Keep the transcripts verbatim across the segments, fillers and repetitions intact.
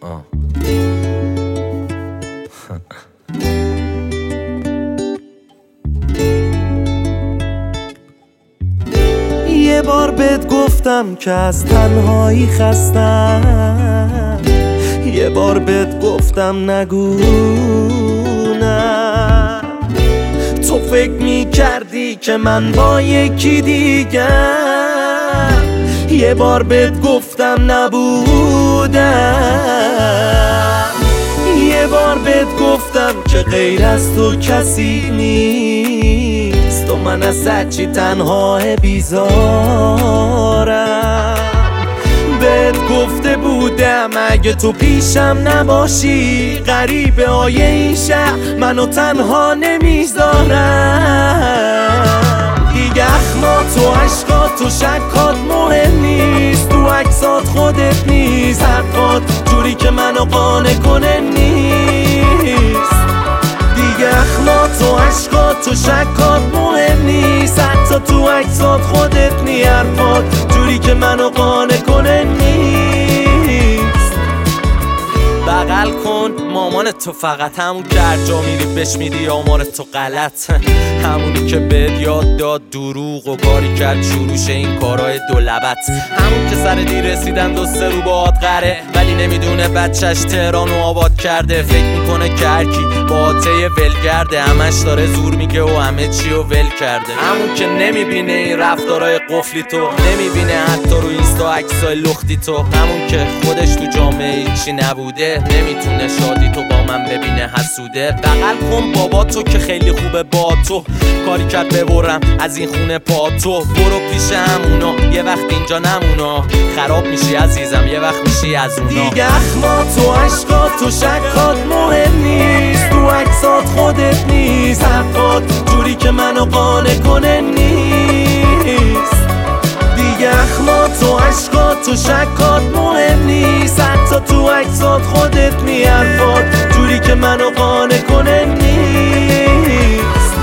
آه. یه بار بهت گفتم که از تنهایی خستم، یه بار بهت گفتم نگو نه. تو فکر می کردی که من با یکی دیگه، یه بار بهت گفتم نبودم، یه بار بهت گفتم که غیر از تو کسی نیست و من از هرچی تنها بیزارم. بهت گفته بودم اگه تو پیشم نباشی، غریبه های این شهر منو تنها نمیذارم. دیگه اخمات و عشقات و شکات مهم نیست، تو عکسات خودت نیست، حرفات جوری که منو قانع کنه نیست. دیگه اخمات و عشقات و شکات مهم نیست، حتی تو عکسات خودت نی، حرفات جوری که منو قانع کنه نیست. بغل کن مامان تو، فقط همون که هر جا میری بهش میدی آمار تو غلط، همونی که بهت یاد داد دروغ و کاری کرد شروعش این کارهای دولبت، همون که سر دیر رسیدن دو سه رو باهات قره ولی نمیدونه بچهش تهرانو آباد کرده. فکر میکنه که هرکی با آته ولگرده، همش داره زور میگه و همه چی رو ول کرده. همون که نمیبینه این رفتارهای قفلی تو، نمیبینه حتی رو اینستا عکسای لختی تو، همون که خودش تو جامعه هیچی نبوده، نمیتونه شادی تو با من ببینه حسوده. بغل کن بابا تو که خیلی خوبه با تو، کاری کرد ببرم از این خونه پا تو. برو پیش همونا یه وقت اینجا نمونا، خراب میشی عزیزم یه وقت میشی از اونا. دیگه اخمات و عشقات و شکات مهم نیست، تو عکسات خودت نیست، حرفات جوری که منو قانع کنه نیست. دیگه اخمات و عشقات و شکات مهم نیست، حتی تو عکسات خودت نی، حرفات جوری که منو قانع کنه نیست.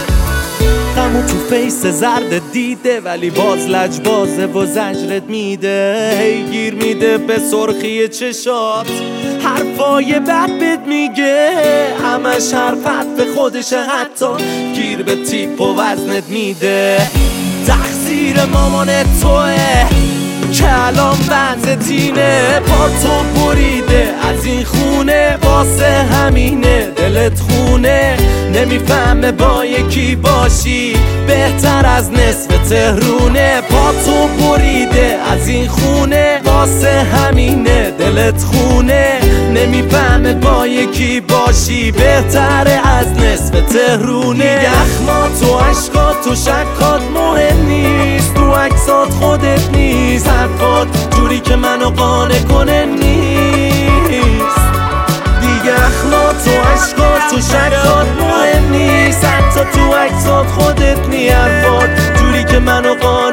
غمو تو فیس زرد دیده ولی باز لجبازه و زجرت میده، هی گیر میده به سرخی چشات، حرفای بد بهت میگه، همش حرفت به خودشه، حتی گیر به تیپ و وزنت میده. تقصیر مامان توه که الان وضعت اینه، پا تو بریده از این خونه، واسه همینه دلت خونه، نمیفهمه با یکی باشی بهتر از نصف تهرونه. پا تو بریده از این خونه، واسه همینه دلت خونه، نمیفهمه با یکی باشی بهتر از نصف تهرونه. دیگه اخمات و عشقات و شکات مهم نیست، تو عکسات خودت نیست، حرفات جوری که منو قانع کنه نیست. دیگه اخمات و عشقات و شکات مهم نیست، حتی تو عکسات خودت نی، حرفات جوری که منو قانع